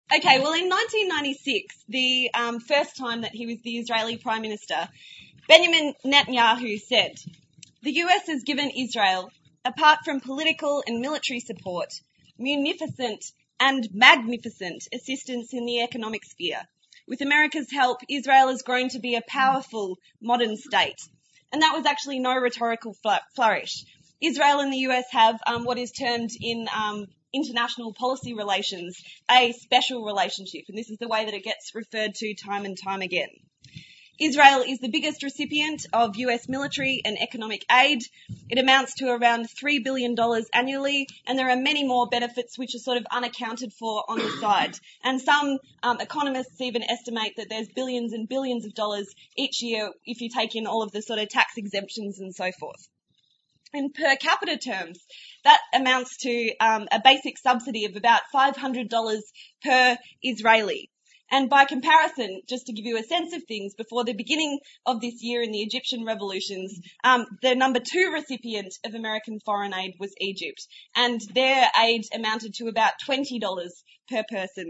Okay, well, in 1996, the first time that he was the Israeli Prime Minister, Benjamin Netanyahu said, "The US has given Israel, apart from political and military support, munificent and magnificent assistance in the economic sphere. With America's help, Israel has grown to be a powerful modern state." And that was actually no rhetorical flourish. Israel and the US have what is termed in international policy relations a special relationship, and this is the way that it gets referred to time and time again. Israel is the biggest recipient of US military and economic aid. It amounts to around $3 billion annually, and there are many more benefits which are sort of unaccounted for on the side. And some economists even estimate that there's billions and billions of dollars each year if you take in all of the sort of tax exemptions and so forth. In per capita terms, that amounts to a basic subsidy of about $500 per Israeli. And by comparison, just to give you a sense of things, before the beginning of this year in the Egyptian revolutions, the number 2 recipient of American foreign aid was Egypt, and their aid amounted to about $20 per person,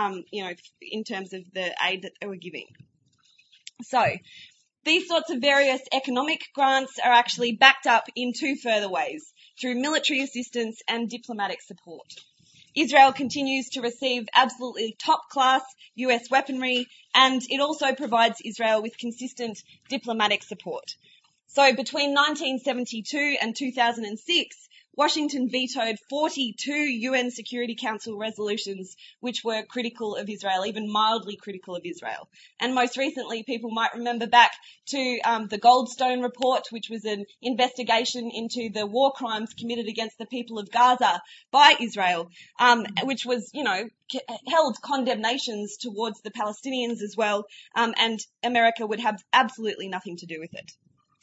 in terms of the aid that they were giving. So, these sorts of various economic grants are actually backed up in 2 further ways, through military assistance and diplomatic support. Israel continues to receive absolutely top-class US weaponry, and it also provides Israel with consistent diplomatic support. So between 1972 and 2006, Washington vetoed 42 UN Security Council resolutions which were critical of Israel, even mildly critical of Israel. And most recently, people might remember back to the Goldstone Report, which was an investigation into the war crimes committed against the people of Gaza by Israel, which was, held condemnations towards the Palestinians as well, and America would have absolutely nothing to do with it.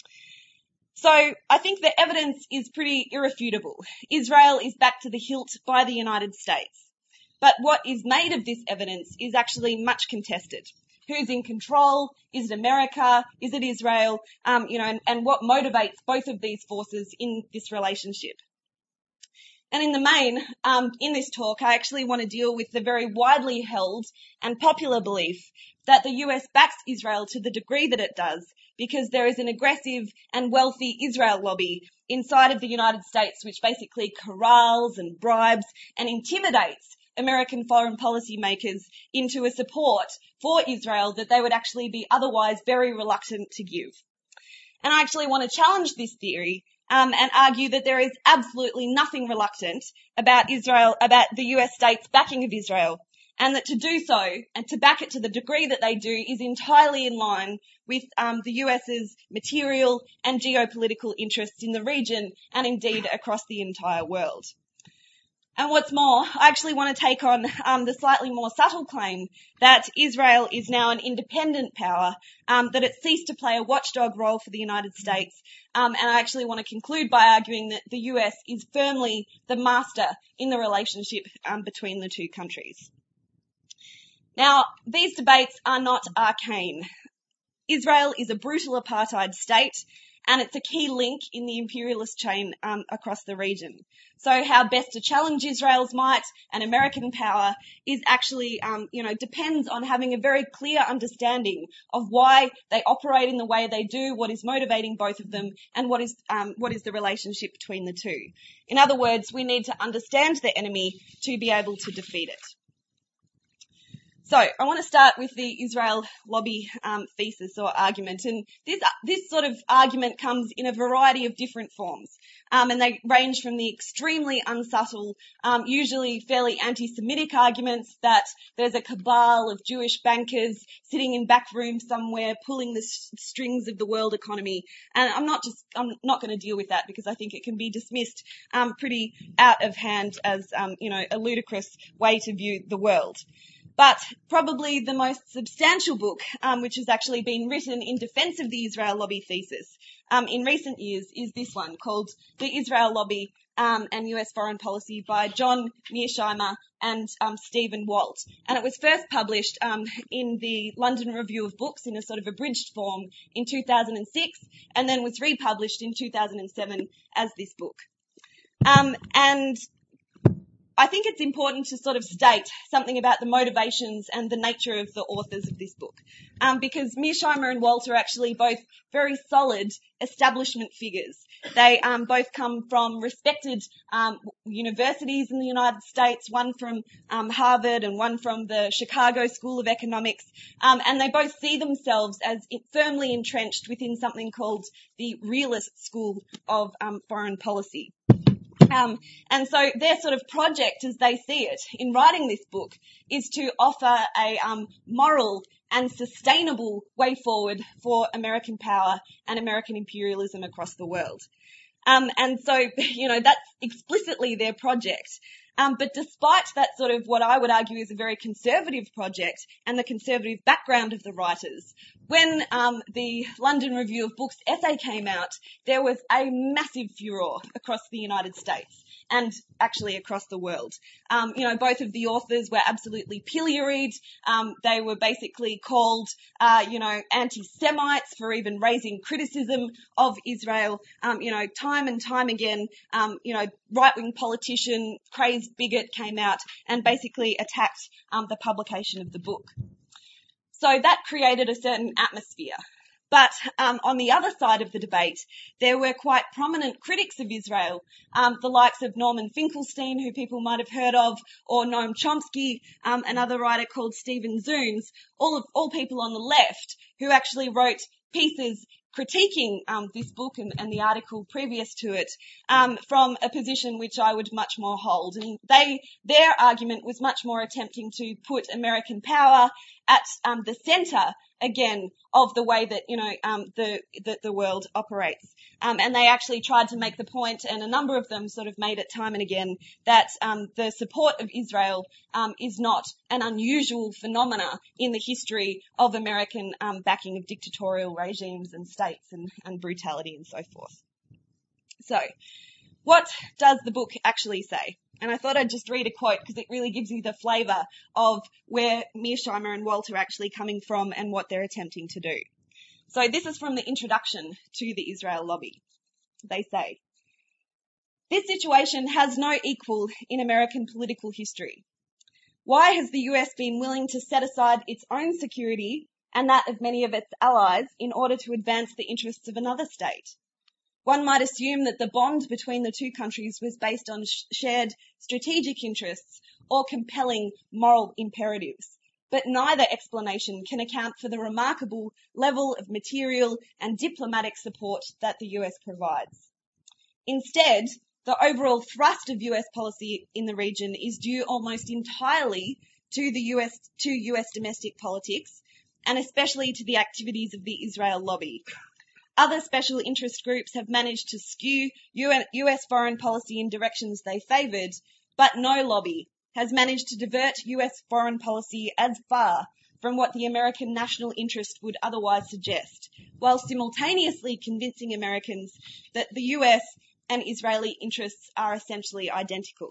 So I think the evidence is pretty irrefutable. Israel is backed to the hilt by the United States. But what is made of this evidence is actually much contested. Who's in control? Is it America? Is it Israel? And what motivates both of these forces in this relationship? And in the main, in this talk, I actually want to deal with the very widely held and popular belief that the US backs Israel to the degree that it does because there is an aggressive and wealthy Israel lobby inside of the United States which basically corrals and bribes and intimidates American foreign policy makers into a support for Israel that they would actually be otherwise very reluctant to give. And I actually want to challenge this theory and argue that there is absolutely nothing reluctant about the US state's backing of Israel, and that to do so and to back it to the degree that they do is entirely in line with the US's material and geopolitical interests in the region and indeed across the entire world. And what's more, I actually want to take on the slightly more subtle claim that Israel is now an independent power, that it ceased to play a watchdog role for the United States, and I actually want to conclude by arguing that the US is firmly the master in the relationship between the two countries. Now, these debates are not arcane. Israel is a brutal apartheid state, and it's a key link in the imperialist chain across the region. So how best to challenge Israel's might and American power is actually, depends on having a very clear understanding of why they operate in the way they do, what is motivating both of them, and what is the relationship between the two. In other words, we need to understand the enemy to be able to defeat it. So I want to start with the Israel lobby thesis or argument, and this sort of argument comes in a variety of different forms, and they range from the extremely unsubtle, usually fairly anti-Semitic arguments that there's a cabal of Jewish bankers sitting in back rooms somewhere pulling the strings of the world economy, and I'm not going to deal with that because I think it can be dismissed pretty out of hand as a ludicrous way to view the world. But probably the most substantial book, which has actually been written in defense of the Israel lobby thesis in recent years, is this one called The Israel Lobby and US Foreign Policy by John Mearsheimer and Stephen Walt. And it was first published in the London Review of Books in a sort of abridged form in 2006, and then was republished in 2007 as this book. And I think it's important to sort of state something about the motivations and the nature of the authors of this book, because Mearsheimer and Walt are actually both very solid establishment figures. They both come from respected universities in the United States, one from Harvard and one from the Chicago School of Economics, and they both see themselves as firmly entrenched within something called the realist school of foreign policy. And so their sort of project, as they see it, in writing this book, is to offer a moral and sustainable way forward for American power and American imperialism across the world. And so, that's explicitly their project. But despite that sort of what I would argue is a very conservative project and the conservative background of the writers, when the London Review of Books essay came out, there was a massive furore across the United States and actually across the world. Both of the authors were absolutely pilloried. They were basically called, anti-Semites for even raising criticism of Israel. Time and time again, right-wing politician, crazed bigot came out and basically attacked the publication of the book. So that created a certain atmosphere. But on the other side of the debate, there were quite prominent critics of Israel, the likes of Norman Finkelstein, who people might have heard of, or Noam Chomsky, another writer called Stephen Zunes, all people on the left who actually wrote pieces critiquing this book and the article previous to it from a position which I would much more hold. And their argument was much more attempting to put American power at the centre again of the way that the world operates. And they actually tried to make the point, and a number of them sort of made it time and again, that the support of Israel is not an unusual phenomena in the history of American backing of dictatorial regimes and states and brutality and so forth. So, what does the book actually say? And I thought I'd just read a quote because it really gives you the flavour of where Mearsheimer and Walt are actually coming from and what they're attempting to do. So this is from the introduction to the Israel lobby. They say, "This situation has no equal in American political history. Why has the US been willing to set aside its own security and that of many of its allies in order to advance the interests of another state? One might assume that the bond between the two countries was based on shared strategic interests or compelling moral imperatives, but neither explanation can account for the remarkable level of material and diplomatic support that the US provides. Instead, the overall thrust of US policy in the region is due almost entirely to US domestic politics, and especially to the activities of the Israel lobby. Other special interest groups have managed to skew US foreign policy in directions they favoured, but no lobby has managed to divert US foreign policy as far from what the American national interest would otherwise suggest, while simultaneously convincing Americans that the US and Israeli interests are essentially identical."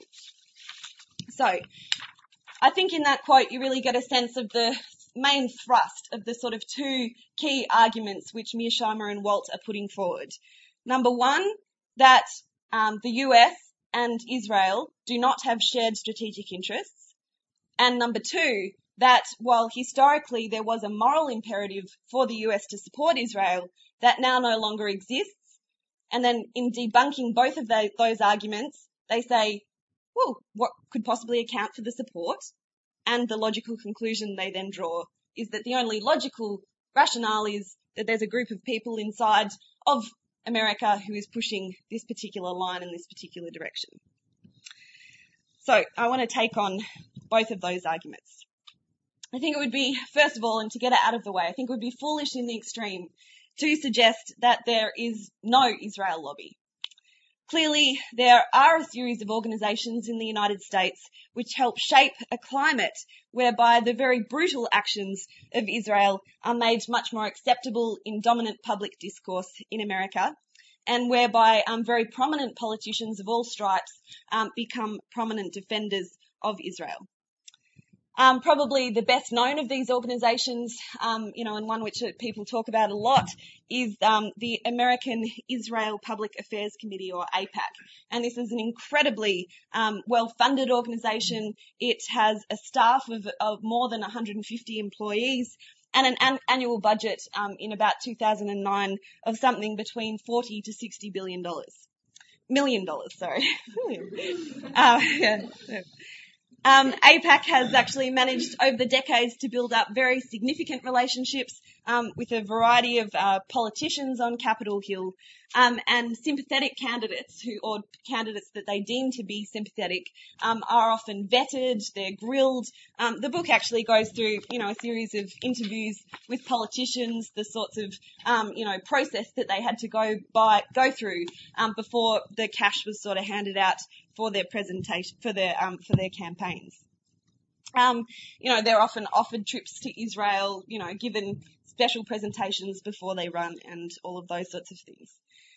So, I think in that quote you really get a sense of the main thrust of the sort of two key arguments which Mearsheimer and Walt are putting forward. Number one, that the US and Israel do not have shared strategic interests. And number two, that while historically there was a moral imperative for the US to support Israel, that now no longer exists. And then in debunking both of those arguments, they say, well, what could possibly account for the support? And the logical conclusion they then draw is that the only logical rationale is that there's a group of people inside of America who is pushing this particular line in this particular direction. So I want to take on both of those arguments. I think it would be, first of all, and to get it out of the way, I think it would be foolish in the extreme to suggest that there is no Israel lobby. Clearly, there are a series of organisations in the United States which help shape a climate whereby the very brutal actions of Israel are made much more acceptable in dominant public discourse in America, and whereby very prominent politicians of all stripes become prominent defenders of Israel. Probably the best known of these organisations, and one which people talk about a lot, is the American Israel Public Affairs Committee, or AIPAC. And this is an incredibly well-funded organisation. It has a staff of more than 150 employees and an annual budget in about 2009 of something between $40 to $60 billion. Million dollars, sorry. Yeah. AIPAC has actually managed over the decades to build up very significant relationships with a variety of politicians on Capitol Hill and sympathetic candidates or candidates that they deem to be sympathetic are often vetted, they're grilled. The book actually goes through, a series of interviews with politicians, the sorts of, process that they had to go through before the cash was sort of handed out for their presentation, for their campaigns. They're often offered trips to Israel, given special presentations before they run and all of those sorts of things.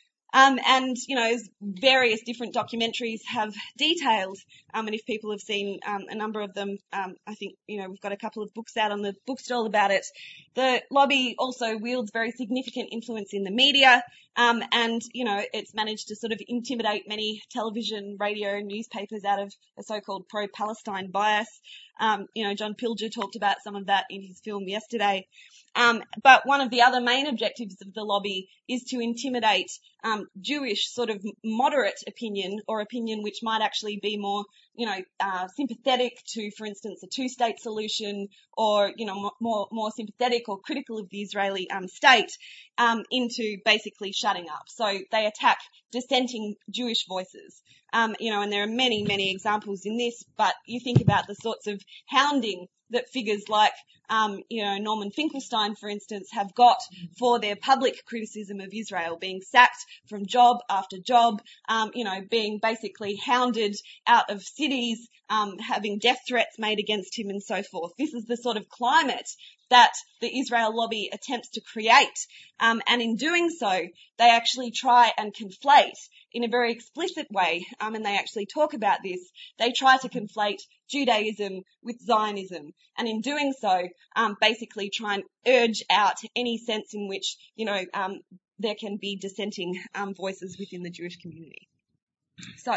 Various different documentaries have detailed, and if people have seen a number of them, I think, we've got a couple of books out on the bookstall about it. The lobby also wields very significant influence in the media, it's managed to sort of intimidate many television, radio, and newspapers out of a so-called pro-Palestine bias. John Pilger talked about some of that in his film yesterday. But one of the other main objectives of the lobby is to intimidate Jewish sort of moderate opinion, or opinion which might actually be more, sympathetic to, for instance, a two-state solution, or, more sympathetic or critical of the Israeli state, into basically shutting up. So they attack dissenting Jewish voices. And there are many, many examples in this, but you think about the sorts of hounding that figures like, Norman Finkelstein, for instance, have got for their public criticism of Israel, being sacked from job after job, being basically hounded out of cities, having death threats made against him and so forth. This is the sort of climate that the Israel lobby attempts to create. And in doing so, they actually try and conflate in a very explicit way, and they actually talk about this, they try to conflate Judaism with Zionism. And in doing so, basically try and urge out any sense in which, there can be dissenting voices within the Jewish community. So,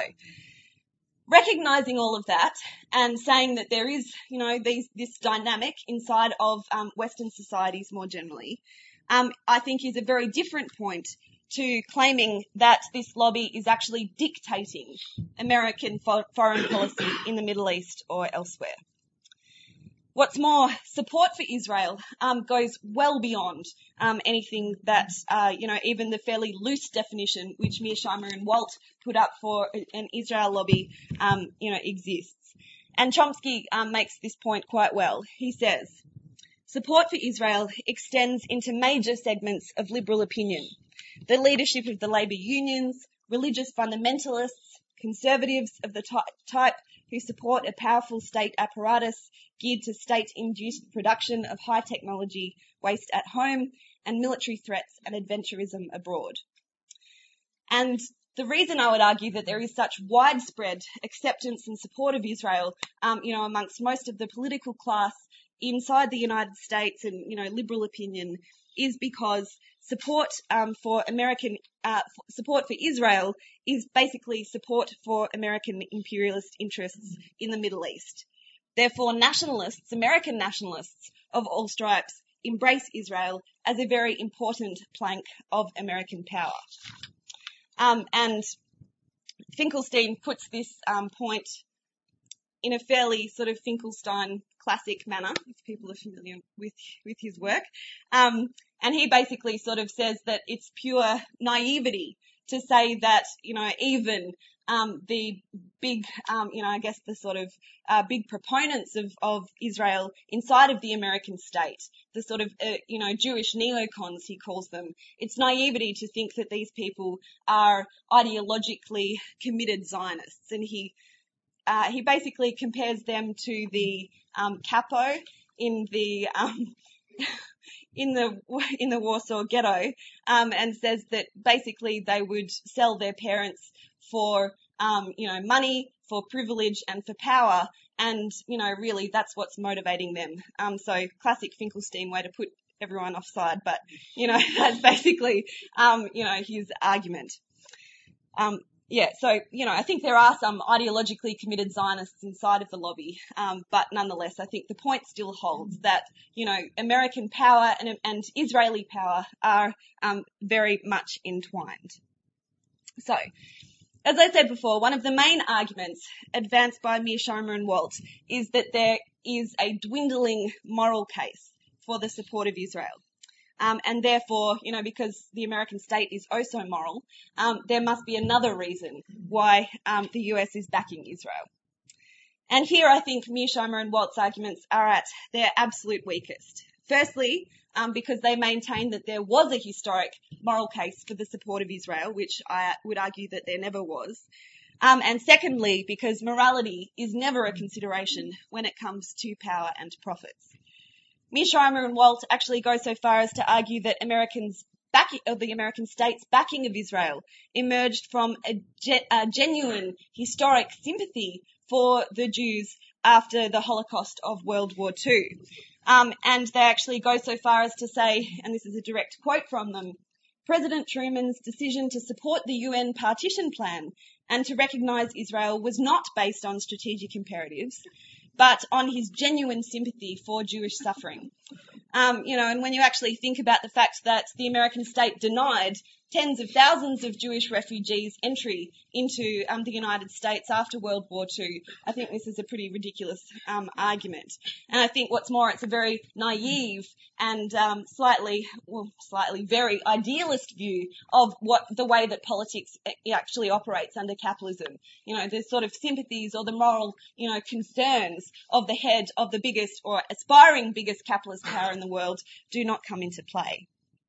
recognizing all of that and saying that there is, this dynamic inside of Western societies more generally, I think is a very different point to claiming that this lobby is actually dictating American foreign policy in the Middle East or elsewhere. What's more, support for Israel goes well beyond anything that, even the fairly loose definition which Mearsheimer and Walt put up for an Israel lobby, exists. And Chomsky makes this point quite well. He says, support for Israel extends into major segments of liberal opinion. The leadership of the labour unions, religious fundamentalists, conservatives of the type who support a powerful state apparatus geared to state-induced production of high technology waste at home, and military threats and adventurism abroad. And the reason I would argue that there is such widespread acceptance and support of Israel, amongst most of the political class inside the United States and, liberal opinion, is because support for Israel is basically support for American imperialist interests in the Middle East. Therefore, American nationalists of all stripes, embrace Israel as a very important plank of American power. And Finkelstein puts this point in a fairly sort of Finkelstein classic manner, if people are familiar with his work. And he basically sort of says that it's pure naivety to say that, even the big, the sort of big proponents of Israel inside of the American state, the sort of, Jewish neocons, he calls them. It's naivety to think that these people are ideologically committed Zionists. And he basically compares them to the capo in the in the Warsaw Ghetto, and says that basically they would sell their parents for money, for privilege and for power. And, really that's what's motivating them. So classic Finkelstein way to put everyone offside, but, that's basically, his argument. I think there are some ideologically committed Zionists inside of the lobby, but nonetheless, I think the point still holds that, American power and Israeli power are very much entwined. So, as I said before, one of the main arguments advanced by Mearsheimer and Walt is that there is a dwindling moral case for the support of Israel. And therefore, because the American state is oh so moral, there must be another reason why the US is backing Israel. And here I think Mearsheimer and Walt's arguments are at their absolute weakest. Firstly, because they maintain that there was a historic moral case for the support of Israel, which I would argue that there never was. And secondly, because morality is never a consideration when it comes to power and profits. Mearsheimer and Walt actually go so far as to argue that the American state's backing of Israel emerged from a genuine historic sympathy for the Jews after the Holocaust of World War II. And they actually go so far as to say, and this is a direct quote from them, President Truman's decision to support the UN partition plan and to recognise Israel was not based on strategic imperatives, but on his genuine sympathy for Jewish suffering. And when you actually think about the fact that the American state denied tens of thousands of Jewish refugees entry into the United States after World War II, I think this is a pretty ridiculous argument. And I think what's more, it's a very naive and slightly very idealist view of the way that politics actually operates under capitalism. The sort of sympathies or the moral, concerns of the head of the biggest or aspiring biggest capitalist power in the world do not come into play.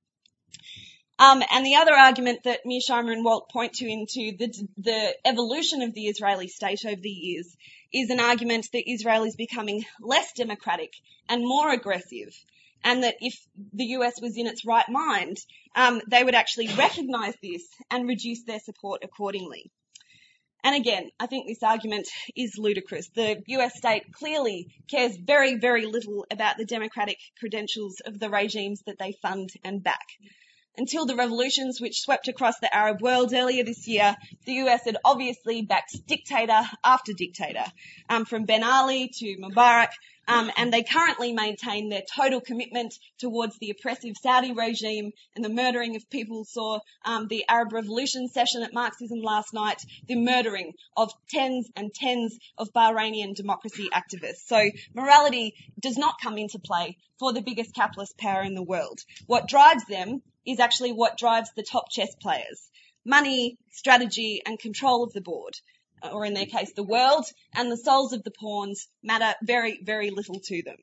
And the other argument that Mearsheimer and Walt point to into the evolution of the Israeli state over the years is an argument that Israel is becoming less democratic and more aggressive, and that if the US was in its right mind, they would actually recognise this and reduce their support accordingly. And again, I think this argument is ludicrous. The US state clearly cares very, very little about the democratic credentials of the regimes that they fund and back. Until the revolutions which swept across the Arab world earlier this year, the US had obviously backed dictator after dictator, from Ben Ali to Mubarak, and they currently maintain their total commitment towards the oppressive Saudi regime and the murdering of people. Saw the Arab Revolution session at Marxism last night, the murdering of tens and tens of Bahrainian democracy activists. So morality does not come into play for the biggest capitalist power in the world. What drives them is actually what drives the top chess players. Money, strategy, and control of the board, or in their case, the world, and the souls of the pawns matter very, very little to them.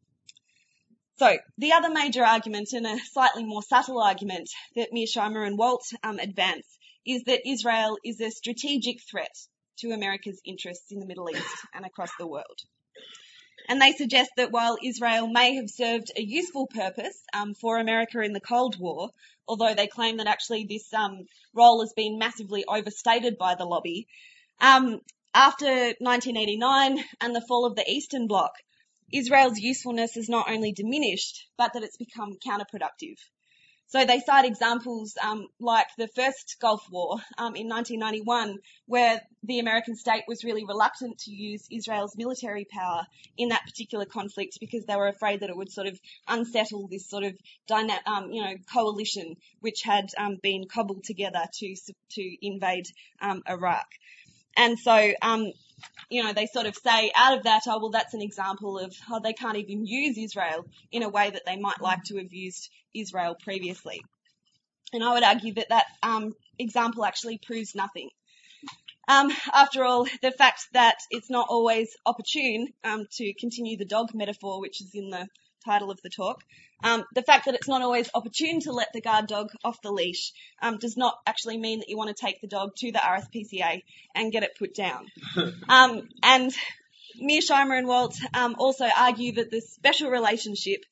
So, the other major argument, and a slightly more subtle argument that Mearsheimer and Walt advance, is that Israel is a strategic threat to America's interests in the Middle East and across the world. And they suggest that while Israel may have served a useful purpose for America in the Cold War, although they claim that actually this role has been massively overstated by the lobby, after 1989 and the fall of the Eastern Bloc, Israel's usefulness has not only diminished, but that it's become counterproductive. So they cite examples like the first Gulf War in 1991, where the American state was really reluctant to use Israel's military power in that particular conflict because they were afraid that it would sort of unsettle this sort of coalition which had been cobbled together to invade Iraq. And so, they sort of say out of that, that's an example of how they can't even use Israel in a way that they might like to have used Israel previously. And I would argue that example actually proves nothing. After all, the fact that it's not always opportune, to continue the dog metaphor, which is in the title of the talk, the fact that it's not always opportune to let the guard dog off the leash does not actually mean that you want to take the dog to the RSPCA and get it put down. And Mearsheimer and Walt also argue that this special relationship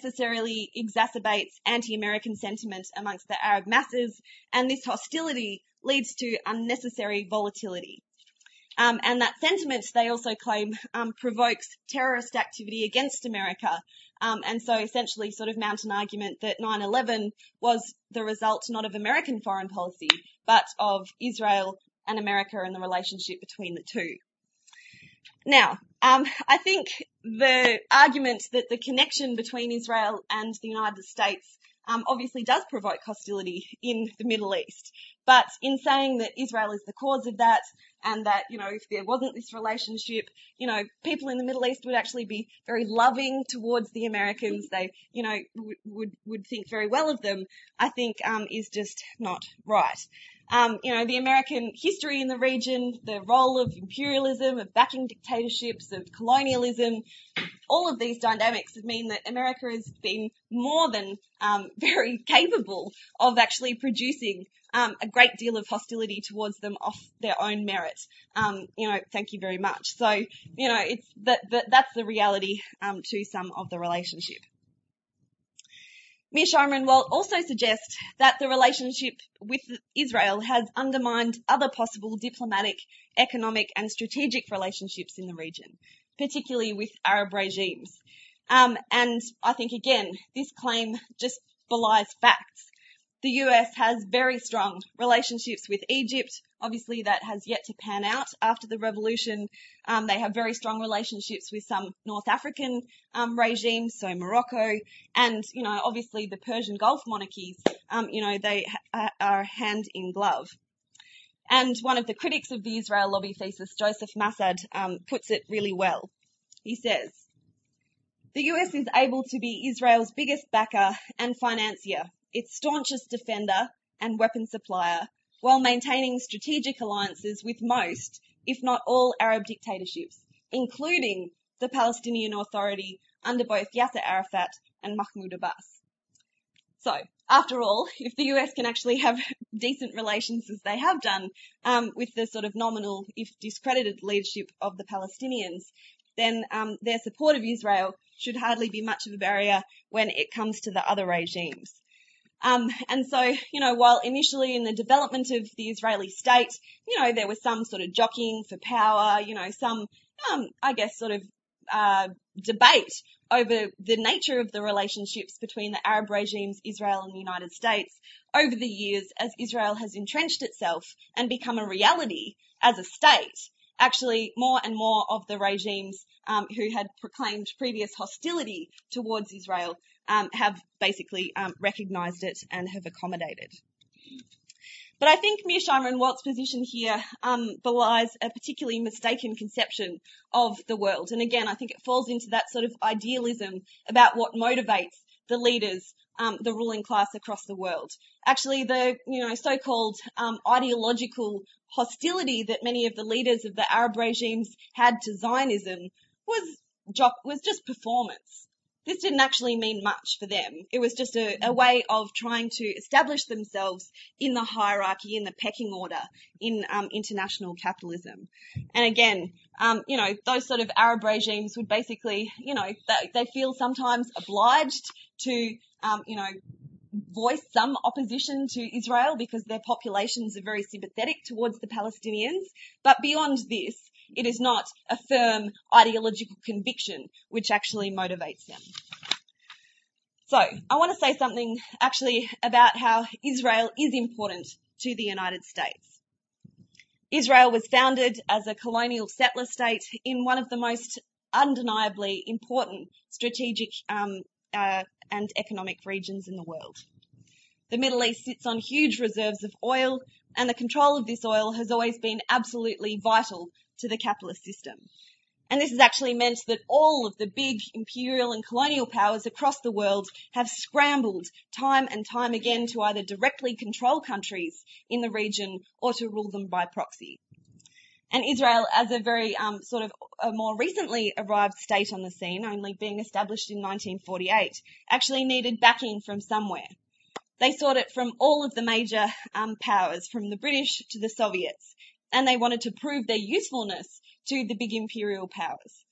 unnecessarily exacerbates anti-American sentiment amongst the Arab masses, and this hostility leads to unnecessary volatility. And that sentiment, they also claim, provokes terrorist activity against America. And so essentially sort of mount an argument that 9/11 was the result not of American foreign policy, but of Israel and America and the relationship between the two. Now, I think the argument that the connection between Israel and the United States obviously does provoke hostility in the Middle East. But in saying that Israel is the cause of that, and that, if there wasn't this relationship, people in the Middle East would actually be very loving towards the Americans. They, would think very well of them, I think, is just not right. The American history in the region, the role of imperialism, of backing dictatorships, of colonialism, all of these dynamics mean that America has been more than very capable of actually producing a great deal of hostility towards them off their own merit. Thank you very much. So, it's that's the reality to some of the relationship. Mir Shomron-Walt also suggests that the relationship with Israel has undermined other possible diplomatic, economic and strategic relationships in the region, particularly with Arab regimes. And I think, again, this claim just belies facts. The US has very strong relationships with Egypt. Obviously, that has yet to pan out after the revolution. They have very strong relationships with some North African regimes, so Morocco, and, obviously the Persian Gulf monarchies, they are hand in glove. And one of the critics of the Israel lobby thesis, Joseph Massad, puts it really well. He says, "The US is able to be Israel's biggest backer and financier, its staunchest defender and weapon supplier, while maintaining strategic alliances with most, if not all, Arab dictatorships, including the Palestinian Authority under both Yasser Arafat and Mahmoud Abbas." So, after all, if the US can actually have decent relations as they have done with the sort of nominal, if discredited, leadership of the Palestinians, then their support of Israel should hardly be much of a barrier when it comes to the other regimes. And so, while initially in the development of the Israeli state, there was some sort of jockeying for power, some, debate over the nature of the relationships between the Arab regimes, Israel and the United States over the years as Israel has entrenched itself and become a reality as a state. Actually, more and more of the regimes who had proclaimed previous hostility towards Israel have basically recognised it and have accommodated. But I think Mir Shomron-Walt's position here belies a particularly mistaken conception of the world. And again, I think it falls into that sort of idealism about what motivates the leaders, the ruling class across the world. Actually, the so-called ideological hostility that many of the leaders of the Arab regimes had to Zionism was just performance. This didn't actually mean much for them. It was just a way of trying to establish themselves in the hierarchy, in the pecking order, in international capitalism. And again, those sort of Arab regimes would basically, they feel sometimes obliged to, voice some opposition to Israel because their populations are very sympathetic towards the Palestinians. But beyond this, it is not a firm ideological conviction which actually motivates them. So, I want to say something actually about how Israel is important to the United States. Israel was founded as a colonial settler state in one of the most undeniably important strategic and economic regions in the world. The Middle East sits on huge reserves of oil, and the control of this oil has always been absolutely vital to the capitalist system. And this has actually meant that all of the big imperial and colonial powers across the world have scrambled time and time again to either directly control countries in the region or to rule them by proxy. And Israel, as a very sort of a more recently arrived state on the scene, only being established in 1948, actually needed backing from somewhere. They sought it from all of the major powers, from the British to the Soviets, and they wanted to prove their usefulness to the big imperial powers.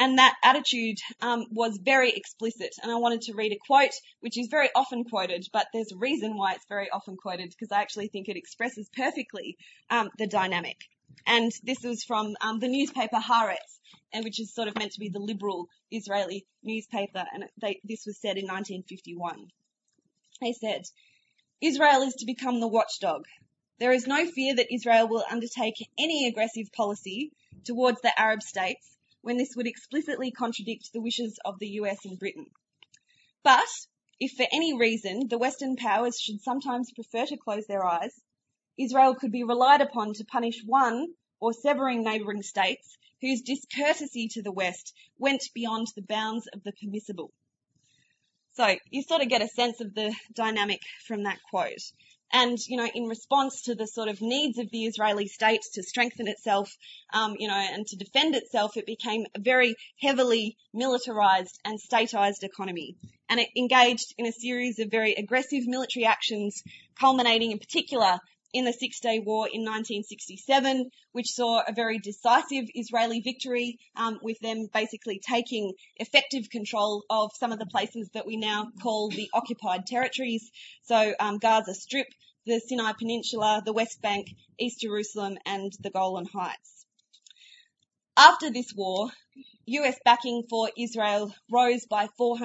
And that attitude was very explicit. And I wanted to read a quote, which is very often quoted, but there's a reason why it's very often quoted, because I actually think it expresses perfectly the dynamic. And this was from the newspaper Haaretz, and which is sort of meant to be the liberal Israeli newspaper. And this was said in 1951. They said, "Israel is to become the watchdog. There is no fear that Israel will undertake any aggressive policy towards the Arab states when this would explicitly contradict the wishes of the US and Britain. But if for any reason the Western powers should sometimes prefer to close their eyes, Israel could be relied upon to punish one or severing neighbouring states whose discourtesy to the West went beyond the bounds of the permissible." So you sort of get a sense of the dynamic from that quote. And, in response to the sort of needs of the Israeli state to strengthen itself, and to defend itself, it became a very heavily militarized and statized economy. And it engaged in a series of very aggressive military actions, culminating in particular in the Six-Day War in 1967, which saw a very decisive Israeli victory, with them basically taking effective control of some of the places that we now call the occupied territories. So Gaza Strip, the Sinai Peninsula, the West Bank, East Jerusalem, and the Golan Heights. After this war, US backing for Israel rose by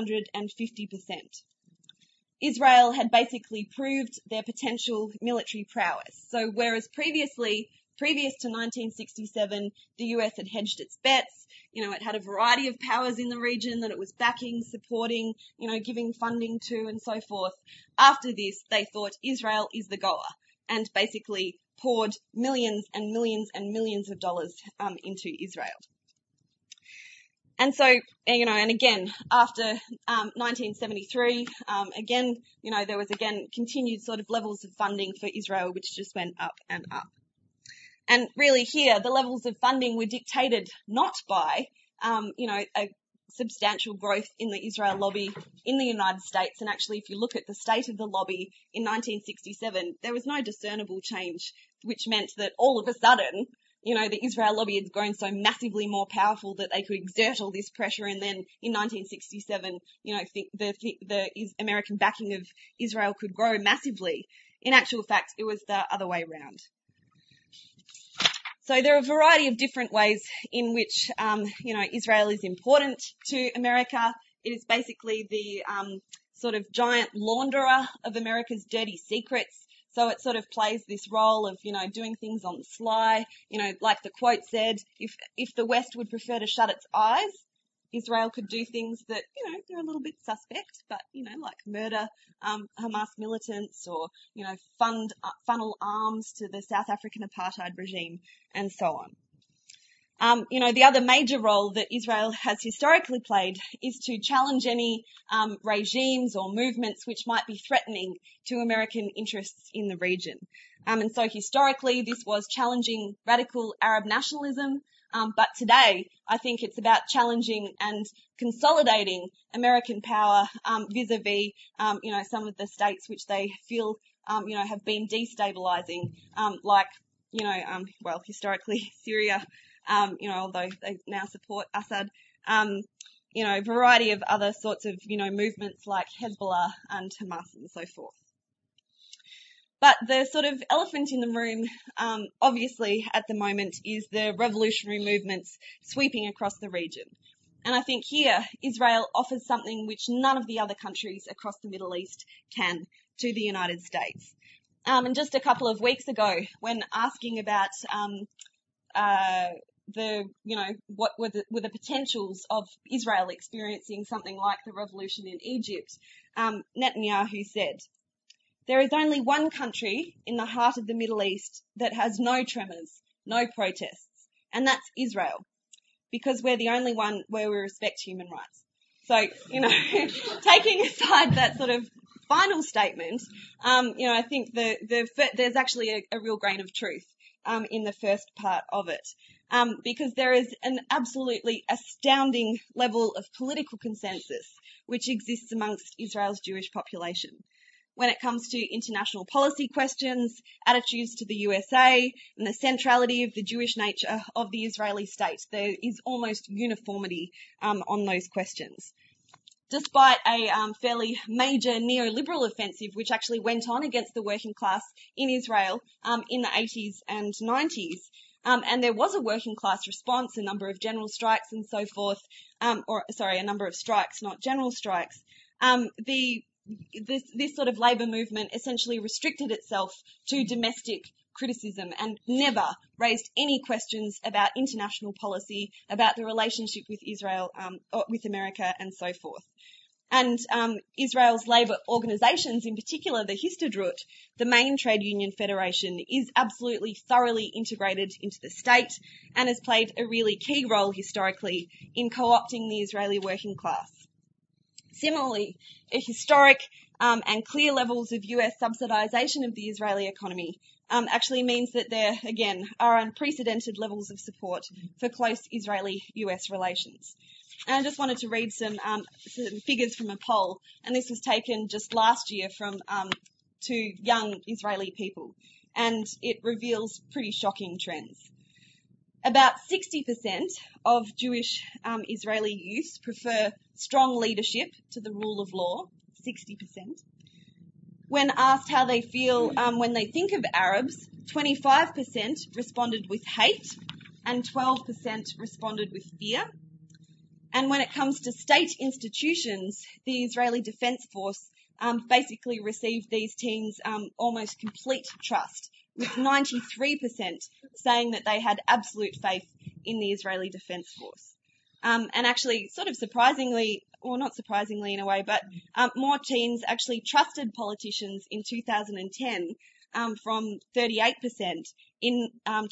450%. Israel had basically proved their potential military prowess. So whereas previous to 1967, the US had hedged its bets, it had a variety of powers in the region that it was backing, supporting, giving funding to and so forth. After this, they thought Israel is the goer and basically poured millions and millions and millions of dollars into Israel. And so, and again, after 1973, there was continued sort of levels of funding for Israel, which just went up and up. And really here, the levels of funding were dictated not by, a substantial growth in the Israel lobby in the United States. And actually, if you look at the state of the lobby in 1967, there was no discernible change, which meant that all of a sudden, the Israel lobby had grown so massively more powerful that they could exert all this pressure. And then in 1967, the American backing of Israel could grow massively. In actual fact, it was the other way around. So there are a variety of different ways in which, Israel is important to America. It is basically the sort of giant launderer of America's dirty secrets. So it sort of plays this role of, doing things on the sly. Like the quote said, if the West would prefer to shut its eyes, Israel could do things that, they're a little bit suspect, but, like murder Hamas militants or, funnel arms to the South African apartheid regime and so on. The other major role that Israel has historically played is to challenge any regimes or movements which might be threatening to American interests in the region. And so historically, this was challenging radical Arab nationalism. But today, I think it's about challenging and consolidating American power vis-a-vis, some of the states which they feel, have been destabilizing, historically Syria. Although they now support Assad, a variety of other sorts of, movements like Hezbollah and Hamas and so forth. But the sort of elephant in the room, obviously at the moment, is the revolutionary movements sweeping across the region. And I think here, Israel offers something which none of the other countries across the Middle East can to the United States. And just a couple of weeks ago, when asking about, what were the potentials of Israel experiencing something like the revolution in Egypt, Netanyahu said, "There is only one country in the heart of the Middle East that has no tremors, no protests, and that's Israel, because we're the only one where we respect human rights." So, taking aside that sort of final statement, I think there's actually a real grain of truth in the first part of it. Because there is an absolutely astounding level of political consensus which exists amongst Israel's Jewish population. when it comes to international policy questions, attitudes to the USA, and the centrality of the Jewish nature of the Israeli state. There is almost uniformity on those questions. Despite a fairly major neoliberal offensive which actually went on against the working class in Israel in the 80s and 90s, and there was a working class response, a number of general strikes and so forth, a number of strikes, not general strikes. This sort of labour movement essentially restricted itself to domestic criticism and never raised any questions about international policy, about the relationship with Israel, or with America and so forth. And Israel's labour organisations, in particular the Histadrut, the main trade union federation, is absolutely thoroughly integrated into the state and has played a really key role historically in co-opting the Israeli working class. Similarly, a historic and clear levels of US subsidisation of the Israeli economy actually means that there, again, are unprecedented levels of support for close Israeli-US relations. And I just wanted to read some figures from a poll, and this was taken just last year from to young Israeli people, and it reveals pretty shocking trends. About 60% of Jewish Israeli youth prefer strong leadership to the rule of law, 60%. When asked how they feel when they think of Arabs, 25% responded with hate and 12% responded with fear. And when it comes to state institutions, the Israeli Defence Force basically received these teens almost complete trust, with 93% saying that they had absolute faith in the Israeli Defence Force. And actually, sort of surprisingly, or not surprisingly in a way, but more teens actually trusted politicians in 2010 from 38% to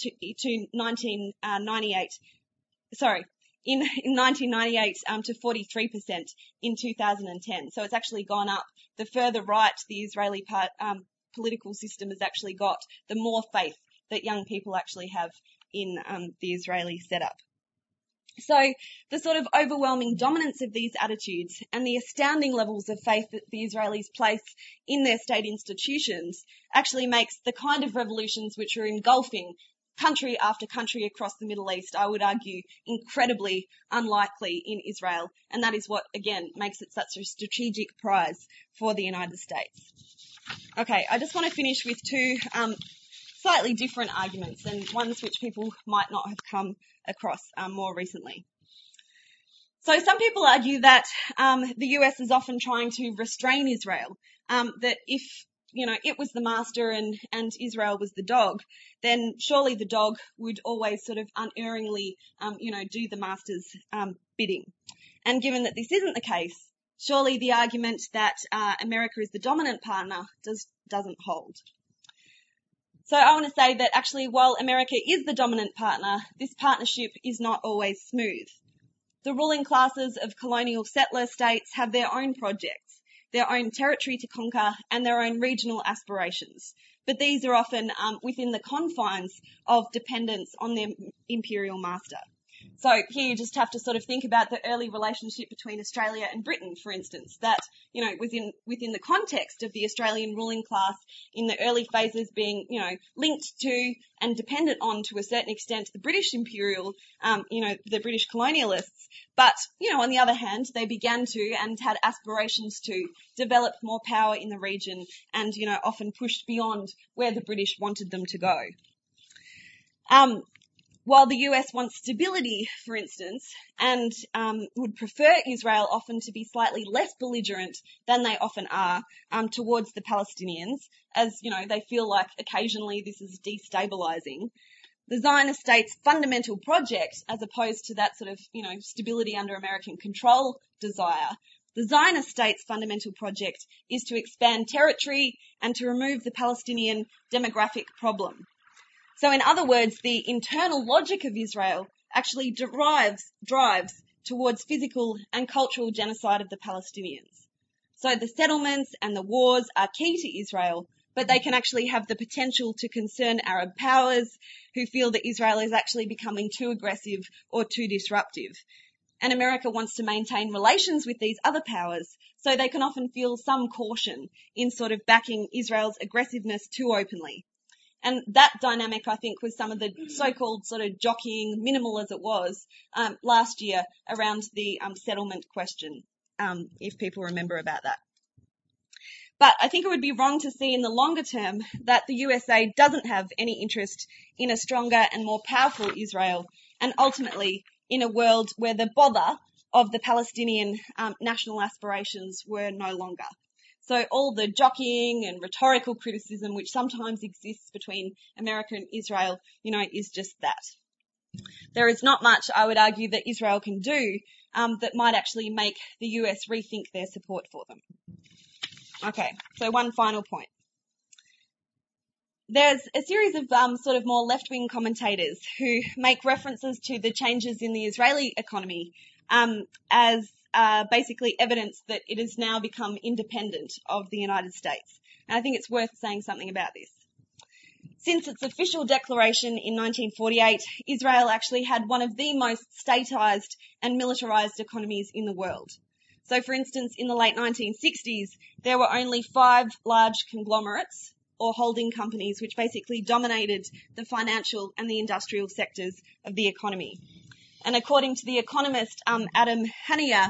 1998. In 1998 to 43% in 2010. So it's actually gone up. The further right the Israeli political system has actually got, the more faith that young people actually have in the Israeli setup. So the sort of overwhelming dominance of these attitudes and the astounding levels of faith that the Israelis place in their state institutions actually makes the kind of revolutions which are engulfing country after country across the Middle East, I would argue, incredibly unlikely in Israel. And that is what, again, makes it such a strategic prize for the United States. Okay, I just want to finish with two slightly different arguments, and ones which people might not have come across more recently. So some people argue that the US is often trying to restrain Israel, that if it was the master and Israel was the dog, then surely the dog would always sort of unerringly, do the master's bidding. And given that this isn't the case, surely the argument that America is the dominant partner doesn't hold. So I want to say that actually, while America is the dominant partner, this partnership is not always smooth. The ruling classes of colonial settler states have their own projects, their own territory to conquer, and their own regional aspirations. But these are often within the confines of dependence on their imperial master. So here you just have to sort of think about the early relationship between Australia and Britain, for instance, that, within the context of the Australian ruling class in the early phases being, linked to and dependent on, to a certain extent, the British imperial, the British colonialists. But, on the other hand, they began to and had aspirations to develop more power in the region and, often pushed beyond where the British wanted them to go. While the US wants stability, for instance, and would prefer Israel often to be slightly less belligerent than they often are towards the Palestinians, as, they feel like occasionally this is destabilizing, the Zionist state's fundamental project, as opposed to that sort of, stability under American control desire, the Zionist state's fundamental project is to expand territory and to remove the Palestinian demographic problem. So in other words, the internal logic of Israel actually drives towards physical and cultural genocide of the Palestinians. So the settlements and the wars are key to Israel, but they can actually have the potential to concern Arab powers who feel that Israel is actually becoming too aggressive or too disruptive. And America wants to maintain relations with these other powers, so they can often feel some caution in sort of backing Israel's aggressiveness too openly. And that dynamic, I think, was some of the so-called sort of jockeying, minimal as it was, last year around the settlement question, if people remember about that. But I think it would be wrong to see in the longer term that the USA doesn't have any interest in a stronger and more powerful Israel, and ultimately in a world where the bother of the Palestinian national aspirations were no longer. So all the jockeying and rhetorical criticism which sometimes exists between America and Israel, is just that. There is not much, I would argue, that Israel can do that might actually make the US rethink their support for them. Okay, so one final point. There's a series of sort of more left-wing commentators who make references to the changes in the Israeli economy as basically evidence that it has now become independent of the United States. And I think it's worth saying something about this. Since its official declaration in 1948, Israel actually had one of the most statized and militarized economies in the world. So, for instance, in the late 1960s, there were only 5 large conglomerates or holding companies which basically dominated the financial and the industrial sectors of the economy. And according to the economist Adam Haniya,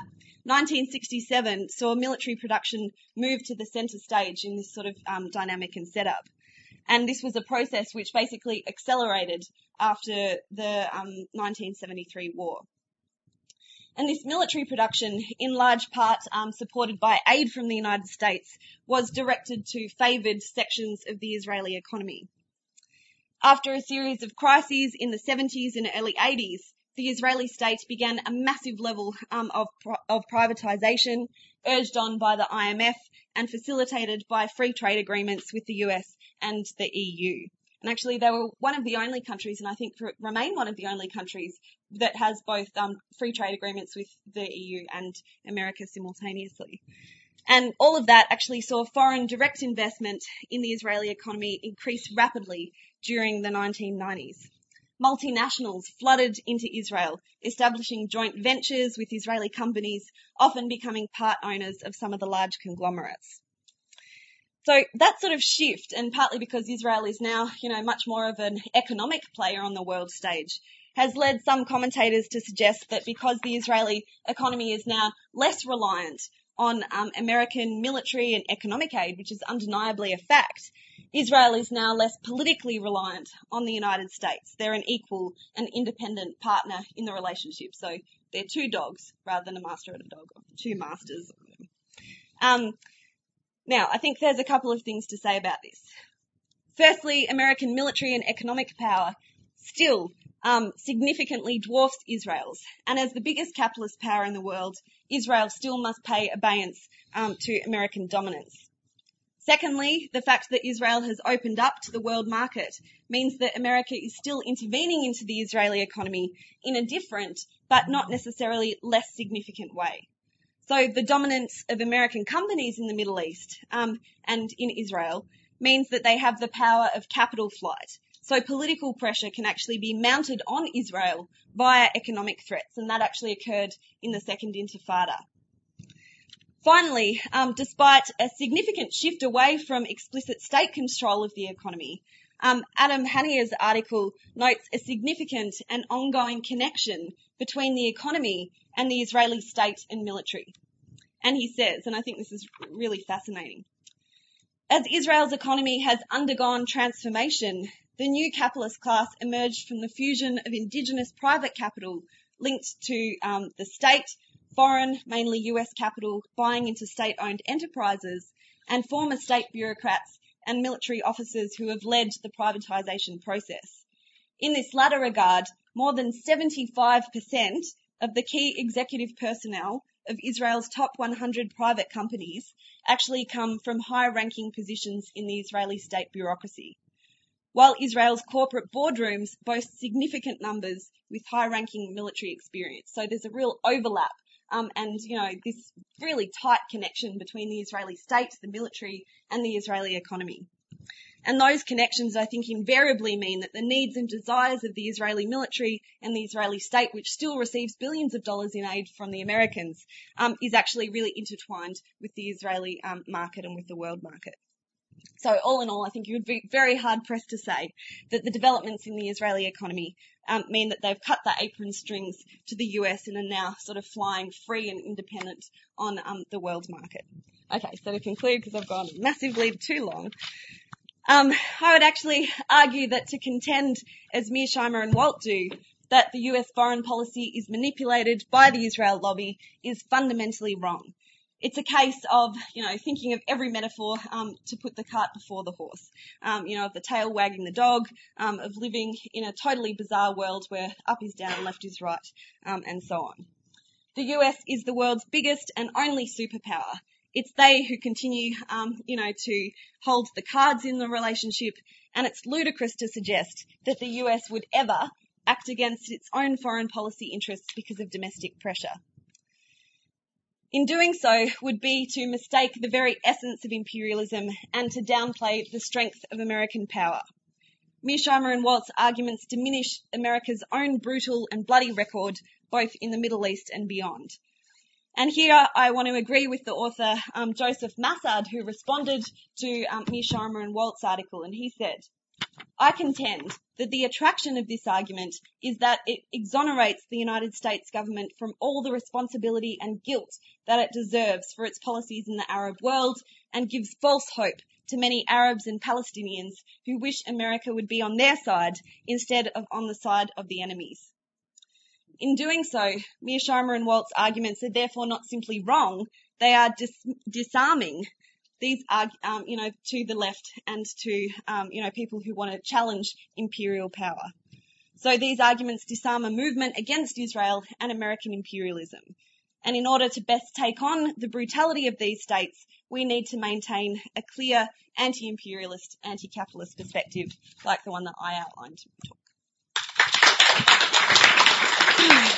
1967 saw military production move to the centre stage in this sort of dynamic and setup. And this was a process which basically accelerated after the 1973 war. And this military production, in large part supported by aid from the United States, was directed to favoured sections of the Israeli economy. After a series of crises in the 70s and early 80s, the Israeli state began a massive level of privatisation, urged on by the IMF and facilitated by free trade agreements with the US and the EU. And actually, they were one of the only countries, and I think remain one of the only countries, that has both free trade agreements with the EU and America simultaneously. And all of that actually saw foreign direct investment in the Israeli economy increase rapidly during the 1990s. Multinationals flooded into Israel, establishing joint ventures with Israeli companies, often becoming part owners of some of the large conglomerates. So that sort of shift, and partly because Israel is now, much more of an economic player on the world stage, has led some commentators to suggest that because the Israeli economy is now less reliant on American military and economic aid, which is undeniably a fact, Israel is now less politically reliant on the United States. They're an equal and independent partner in the relationship. So they're 2 dogs rather than a master and a dog, or 2 masters. Now, I think there's a couple of things to say about this. Firstly, American military and economic power still significantly dwarfs Israel's. And as the biggest capitalist power in the world, Israel still must pay abeyance to American dominance. Secondly, the fact that Israel has opened up to the world market means that America is still intervening into the Israeli economy in a different, but not necessarily less significant way. So the dominance of American companies in the Middle East and in Israel means that they have the power of capital flight. So political pressure can actually be mounted on Israel via economic threats, and that actually occurred in the Second Intifada. Finally, despite a significant shift away from explicit state control of the economy, Adam Haniya's article notes a significant and ongoing connection between the economy and the Israeli state and military. And he says, and I think this is really fascinating, as Israel's economy has undergone transformation, the new capitalist class emerged from the fusion of indigenous private capital linked to the state, foreign, mainly US capital, buying into state-owned enterprises, and former state bureaucrats and military officers who have led the privatisation process. In this latter regard, more than 75% of the key executive personnel of Israel's top 100 private companies actually come from high-ranking positions in the Israeli state bureaucracy, while Israel's corporate boardrooms boast significant numbers with high-ranking military experience. So there's a real overlap and this really tight connection between the Israeli state, the military, and the Israeli economy. And those connections, I think, invariably mean that the needs and desires of the Israeli military and the Israeli state, which still receives billions of dollars in aid from the Americans, is actually really intertwined with the Israeli market and with the world market. So all in all, I think you would be very hard pressed to say that the developments in the Israeli economy mean that they've cut the apron strings to the US and are now sort of flying free and independent on the world market. Okay, so to conclude, because I've gone massively too long, I would actually argue that to contend, as Mearsheimer and Walt do, that the US foreign policy is manipulated by the Israel lobby is fundamentally wrong. It's a case of, thinking of every metaphor to put the cart before the horse. Of the tail wagging the dog, of living in a totally bizarre world where up is down and left is right, and so on. The US is the world's biggest and only superpower. It's they who continue, to hold the cards in the relationship, and it's ludicrous to suggest that the US would ever act against its own foreign policy interests because of domestic pressure. In doing so would be to mistake the very essence of imperialism and to downplay the strength of American power. Mearsheimer and Walt's arguments diminish America's own brutal and bloody record, both in the Middle East and beyond. And here I want to agree with the author, Joseph Massad, who responded to Mearsheimer and Walt's article, and he said, "I contend that the attraction of this argument is that it exonerates the United States government from all the responsibility and guilt that it deserves for its policies in the Arab world and gives false hope to many Arabs and Palestinians who wish America would be on their side instead of on the side of the enemies." In doing so, Mearsheimer and Walt's arguments are therefore not simply wrong, they are disarming these are, to the left and to, people who want to challenge imperial power. So these arguments disarm a movement against Israel and American imperialism. And in order to best take on the brutality of these states, we need to maintain a clear anti-imperialist, anti-capitalist perspective like the one that I outlined.